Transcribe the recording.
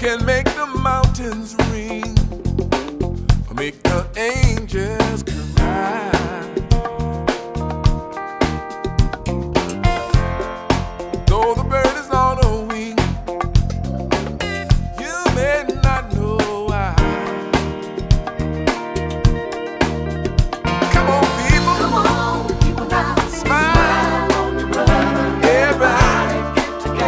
can make the mountains ring, or make the angels cry.